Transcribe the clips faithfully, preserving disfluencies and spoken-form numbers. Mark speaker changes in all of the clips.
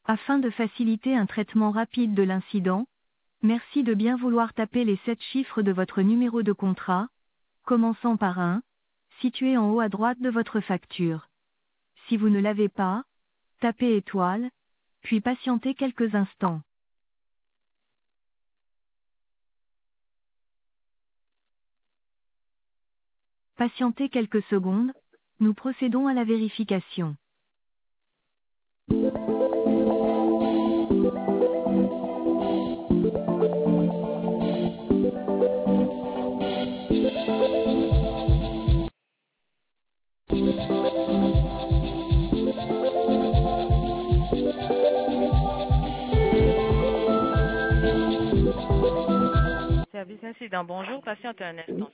Speaker 1: Afin de faciliter un traitement rapide de l'incident, merci de bien vouloir taper les sept chiffres de votre numéro de contrat, commençant par un, situé en haut à droite de votre facture. Si vous ne l'avez pas, tapez étoile, puis patientez quelques instants. Patientez quelques secondes, nous procédons à la vérification.
Speaker 2: Service incident, bonjour, patiente un instant.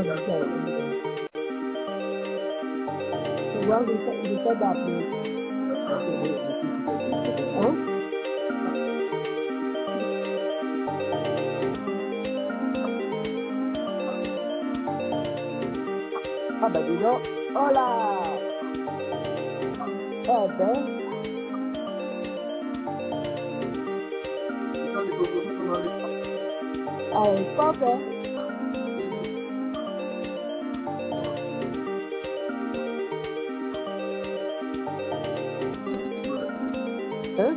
Speaker 3: Oh, d'accord. Tu vois, j'essaie d'appeler. Hein? Ah bah dis donc. Oh là! Eh ben. Ah, stop, hein? Hein?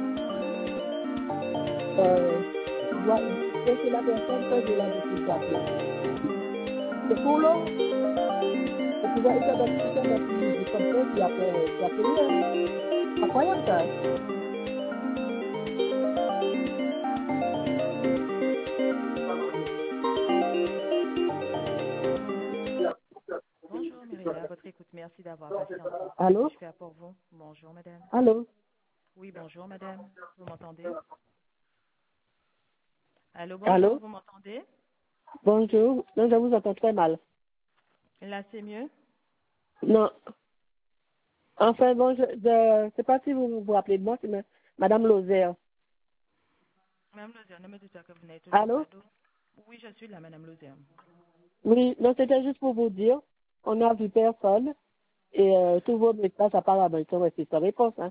Speaker 3: Euh, ouais, c'est la personne que j'ai l'habitude d'appeler. C'est pour l'eau. Et tu vois, il t'a donné, il t'a donné une musique comme ça, puis après, tu as payé, hein? Incroyable, ça.
Speaker 2: Bonjour, Myriam, à votre écoute. Merci d'avoir patienté.
Speaker 3: Allô?
Speaker 2: Je fais pour vous. Bonjour, madame.
Speaker 3: Allô?
Speaker 2: Oui, bonjour, madame. Vous m'entendez? Allô, bonjour,
Speaker 3: Allô?
Speaker 2: vous m'entendez?
Speaker 3: Bonjour. Non, je vous entends très mal.
Speaker 2: Là, c'est mieux?
Speaker 3: Non. Enfin, bon, je ne sais pas si vous vous rappelez de moi, c'est ma- Madame Lozère.
Speaker 2: Madame Lozier, ne me dites pas que vous n'avez toujours
Speaker 3: Allô?
Speaker 2: pas d'eau. Oui, je suis là, madame Lozier.
Speaker 3: Oui, non, c'était juste pour vous dire, on n'a vu personne, et euh, tous vos messages apparemment, ils sont restés sans réponse, hein.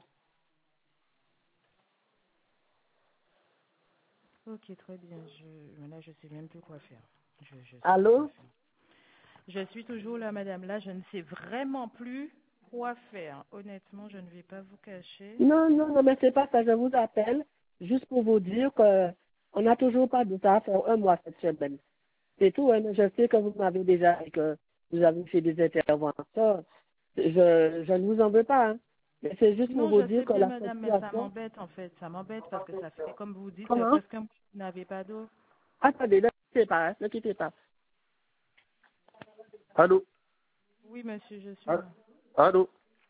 Speaker 2: Ok, très bien. Je, là, je sais même plus quoi faire. Je, je sais plus quoi
Speaker 3: Allô?
Speaker 2: faire. Je suis toujours là, madame. Là, je ne sais vraiment plus quoi faire. Honnêtement, je ne vais pas vous cacher.
Speaker 3: Non, non, non, mais c'est pas ça, je vous appelle, juste pour vous dire que on n'a toujours pas de ça pour un mois cette semaine. C'est tout, hein, mais je sais que vous m'avez déjà dit que vous avez fait des interventions. Je, je ne vous en veux pas, hein. Mais c'est juste pour
Speaker 2: Non,
Speaker 3: vous
Speaker 2: je sais
Speaker 3: dire que
Speaker 2: bien,
Speaker 3: la
Speaker 2: madame, mais ça
Speaker 3: situation...
Speaker 2: m'embête, en fait. Ça m'embête parce que ça fait, comme vous dites, euh,
Speaker 3: Comment?
Speaker 2: presque un mois que vous n'avez pas d'eau.
Speaker 3: Attendez, ne quittez pas, hein, ne quittez pas.
Speaker 4: Allô?
Speaker 2: Oui, monsieur, je suis
Speaker 4: Ah,
Speaker 2: là.
Speaker 4: Allô?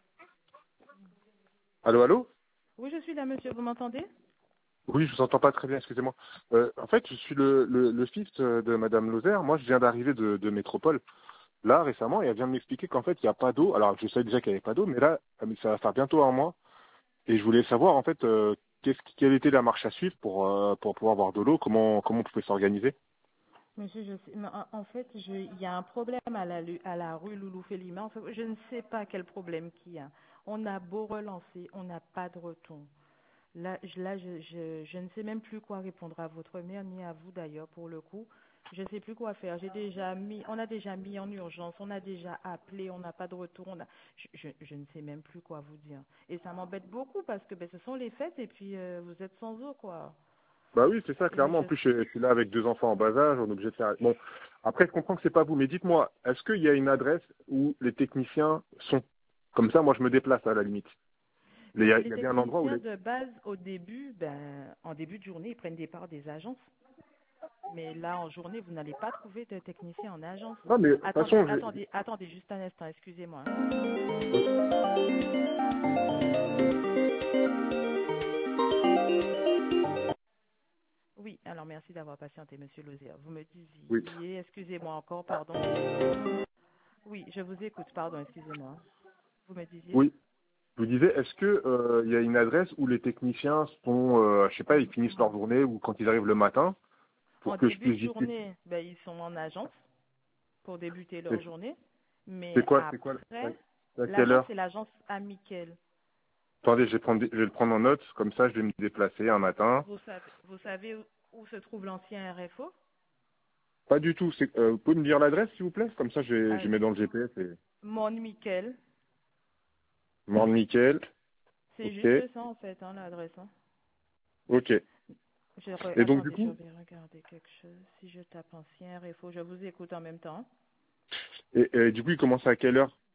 Speaker 4: Allô, allô?
Speaker 2: Oui, je suis là, monsieur. Vous m'entendez?
Speaker 4: Oui, je vous entends pas très bien, excusez-moi. Euh, en fait, je suis le, le, le fils de Madame Lozère. Moi, je viens d'arriver de, de Métropole, là, récemment, et elle vient de m'expliquer qu'en fait, il n'y a pas d'eau. Alors, je savais déjà qu'il n'y avait pas d'eau, mais là, ça va faire bientôt un mois. Et je voulais savoir, en fait, euh, qu'est-ce qui- quelle était la marche à suivre pour, euh, pour pouvoir avoir de l'eau, comment, comment on pouvait s'organiser.
Speaker 2: Monsieur, je sais, mais en en fait, je, il y a un problème à la, lu- à la rue Loulou-Félima. En fait, je ne sais pas quel problème qu'il y a. On a beau relancer, on n'a pas de retour. Là, je, là je, je, je ne sais même plus quoi répondre à votre mère, ni à vous d'ailleurs, pour le coup. Je ne sais plus quoi faire. J'ai déjà mis, on a déjà mis en urgence, on a déjà appelé, on n'a pas de retour. On a, je, je, je ne sais même plus quoi vous dire. Et ça m'embête beaucoup parce que ben, ce sont les fêtes et puis euh, vous êtes sans eau, quoi.
Speaker 4: Bah oui, c'est ça,
Speaker 2: Et
Speaker 4: clairement. En
Speaker 2: je
Speaker 4: plus, je, je suis là avec deux enfants en bas âge, on est obligé de faire... Bon, après, je comprends que c'est pas vous, mais dites-moi, est-ce qu'il y a une adresse où les techniciens sont... Comme ça, moi, je me déplace à la limite. Il y a,
Speaker 2: Monsieur,
Speaker 4: il
Speaker 2: les
Speaker 4: y a bien un endroit où
Speaker 2: techniciens
Speaker 4: les...
Speaker 2: de base, au début, ben, en début de journée, ils prennent des parts des agences. Mais là, en journée, vous n'allez pas trouver de technicien en agence.
Speaker 4: Non, mais de toute
Speaker 2: Attendez,
Speaker 4: façon, j'ai...
Speaker 2: attendez, attendez, juste un instant, excusez-moi.
Speaker 4: Oui.
Speaker 2: Oui, alors merci d'avoir patienté, monsieur Lozier. Vous me
Speaker 4: Oui.
Speaker 2: disiez, excusez-moi encore, pardon. Oui, je vous écoute, pardon, excusez-moi. Vous me disiez
Speaker 4: Oui. Je vous disais, est-ce que euh, il y a une adresse où les techniciens sont, euh, je sais pas, ils finissent leur journée ou quand ils arrivent le matin,
Speaker 2: en
Speaker 4: pour que je
Speaker 2: début
Speaker 4: puisse
Speaker 2: de
Speaker 4: discuter.
Speaker 2: journée, ben, ils sont en agence pour débuter leur
Speaker 4: C'est
Speaker 2: journée.
Speaker 4: c'est
Speaker 2: Mais
Speaker 4: quoi, c'est quoi
Speaker 2: après,
Speaker 4: À quelle
Speaker 2: l'agence,
Speaker 4: heure?
Speaker 2: c'est l'agence Amical.
Speaker 4: Attendez, je vais, prendre, je vais le prendre en note, comme ça je vais me déplacer un matin.
Speaker 2: Vous savez, vous savez où, où se trouve l'ancien R F O?
Speaker 4: Pas du tout. C'est- Euh, vous pouvez me dire l'adresse, s'il vous plaît? Comme ça, je vais, je
Speaker 2: Ah,
Speaker 4: vais mettre dans le G P S. Et...
Speaker 2: Mon Michael.
Speaker 4: Morne Michael.
Speaker 2: C'est
Speaker 4: Ok.
Speaker 2: juste ça, en fait, hein, l'adresse. Hein.
Speaker 4: Ok.
Speaker 2: Je re-
Speaker 4: Et donc, du
Speaker 2: Attendez, je
Speaker 4: coup,
Speaker 2: vais regarder quelque chose. Si je tape ancien R F O, je vous écoute en même temps.
Speaker 4: et, et du coup, il commence à quelle heure?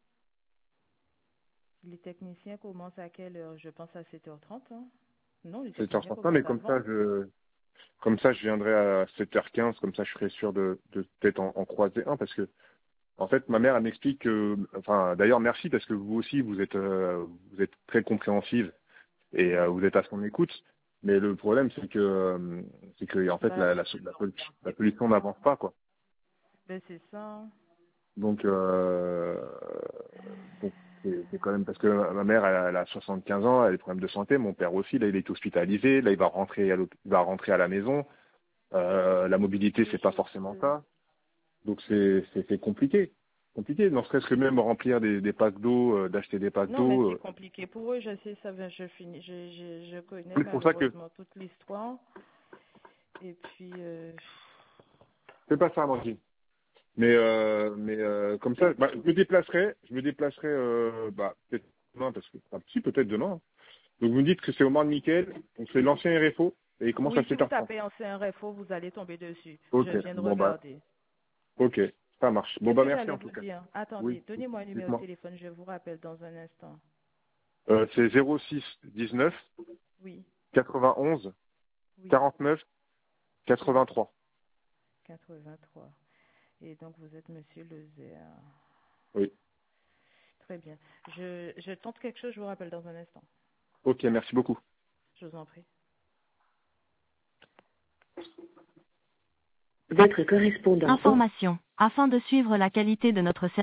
Speaker 2: Les techniciens commencent à quelle heure? Je pense à sept heures trente. Hein. Non, les
Speaker 4: sept heures
Speaker 2: techniciens
Speaker 4: trente. Non, mais
Speaker 2: commencent
Speaker 4: comme
Speaker 2: avant.
Speaker 4: ça, je, comme ça, je viendrai à sept heures quinze. Comme ça, je serai sûr de, de peut-être en, en croiser un, parce que en fait, ma mère, elle m'explique que, enfin, d'ailleurs, merci parce que vous aussi, vous êtes, euh, vous êtes très compréhensive et euh, vous êtes à son écoute. Mais le problème, c'est que, euh, c'est que, en fait,
Speaker 2: Bah,
Speaker 4: la, la, la, la solution n'avance pas, quoi.
Speaker 2: Ben, c'est ça.
Speaker 4: Donc, euh, donc c'est c'est quand même parce que ma mère, elle, a elle a soixante-quinze ans, elle a des problèmes de santé. Mon père aussi, là, il est hospitalisé. Là, il va rentrer à, l'hôp- il va rentrer à la maison. Euh, la mobilité,
Speaker 2: Oui,
Speaker 4: c'est pas
Speaker 2: je
Speaker 4: forcément
Speaker 2: sais.
Speaker 4: ça. Donc, c'est c'est c'est compliqué. Compliqué. Ne serait-ce que même remplir des, des packs d'eau, euh, d'acheter des packs
Speaker 2: Non, mais
Speaker 4: d'eau.
Speaker 2: c'est
Speaker 4: euh.
Speaker 2: compliqué pour eux, je sais, ça va, je finis, je, je, je connais
Speaker 4: C'est pour ça que
Speaker 2: malheureusement toute l'histoire. Et puis, euh,
Speaker 4: c'est pas ça, Amandine. Mais euh, mais euh, comme ça, bah, je me déplacerai, je me déplacerai euh, bah, peut-être demain parce que ah, si peut-être demain. Hein. Donc vous me dites que c'est au Mans de Michael, donc c'est l'ancien R F O et il commence à
Speaker 2: oui, si
Speaker 4: sept
Speaker 2: vous
Speaker 4: heures trente.
Speaker 2: tapez ancien réfo, vous allez tomber dessus. Je
Speaker 4: Ok,
Speaker 2: viens de
Speaker 4: bon bah
Speaker 2: regarder.
Speaker 4: ok, ça marche. Bon
Speaker 2: Qu'est-ce
Speaker 4: bah
Speaker 2: que
Speaker 4: merci
Speaker 2: j'allais
Speaker 4: en tout
Speaker 2: vous
Speaker 4: cas.
Speaker 2: dire?
Speaker 4: Oui,
Speaker 2: Attendez, donnez-moi un numéro de
Speaker 4: dites-moi.
Speaker 2: téléphone, je vous rappelle dans un instant.
Speaker 4: Euh, c'est zéro six dix-neuf
Speaker 2: Oui,
Speaker 4: quatre-vingt-onze
Speaker 2: oui,
Speaker 4: quarante-neuf quatre-vingt-trois.
Speaker 2: quatre-vingt-trois. Et donc, vous êtes Monsieur Lozère.
Speaker 4: Oui.
Speaker 2: Très bien. Je, je tente quelque chose, je vous rappelle dans un instant.
Speaker 4: Ok, merci beaucoup.
Speaker 2: Je vous en prie.
Speaker 1: Votre correspondant. Information. Afin de suivre la qualité de notre service.